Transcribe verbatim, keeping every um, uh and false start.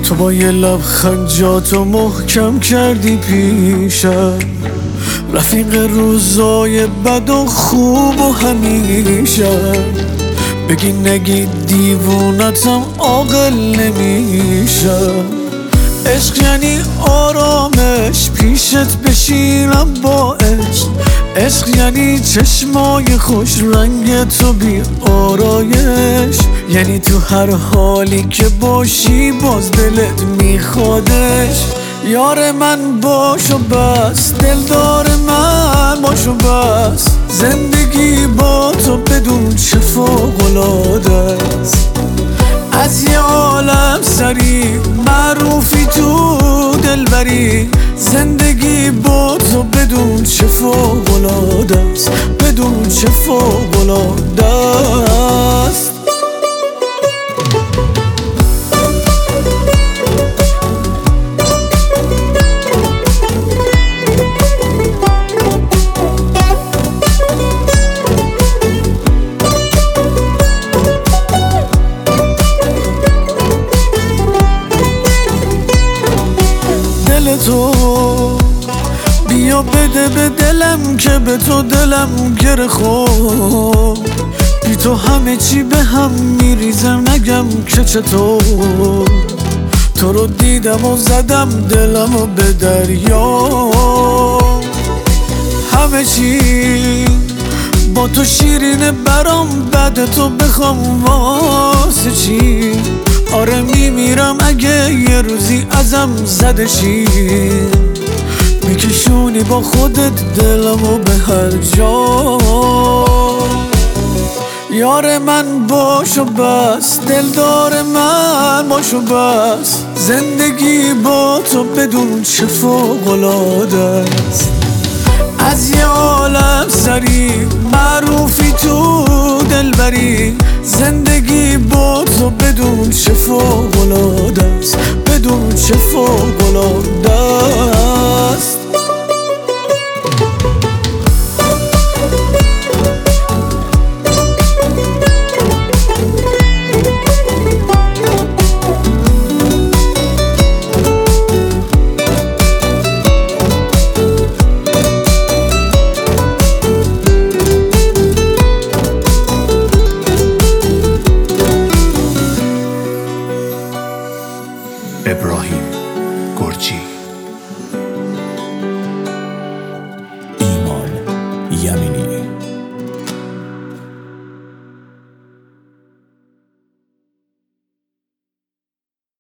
تو با یه لبخند جاتو محکم کردی پیشم، رفیق روزای بد و خوب و همیشه. بگی نگی دیوونتم عاقل نمیشم. عشق یعنی آرامش، پیشت بشینم با عشق. عشق یعنی چشمای خوش رنگ تو بی آرایش، یعنی تو هر حالی که باشی باز دلت میخوادش. یار من باش و بس، دلدار من باش و بس، زندگی با تو بدون چه فوق‌العاده است. از یه عالم سری معروفی تو دلبری، زندگی با تو بدون چه فوق‌العاده است، بدون چه فوق‌العاده است. تو بیا بده به دلم که به تو دلم گره خورد. بی تو همه چی به هم میریزم، نگم که چطور. تو رو دیدم و زدم دلم و به دریا، همه چی با تو شیرینه برام، بعد تو بخوام واسه چی. آره میمیرم اگه یه روزی ازم زده شی، میکشونی با خودت دلمو به هر جا. یار من باش و بس، دلدار من باش و بس، زندگی با تو بدون چه فوق‌العاده است. از یه عالم سری معروفی تو دلبری، زندگی با تو بدون چه فوق‌العاده است، بدون چه فوق‌العاده است. ابراهیم گرجی، ایمان یمینی.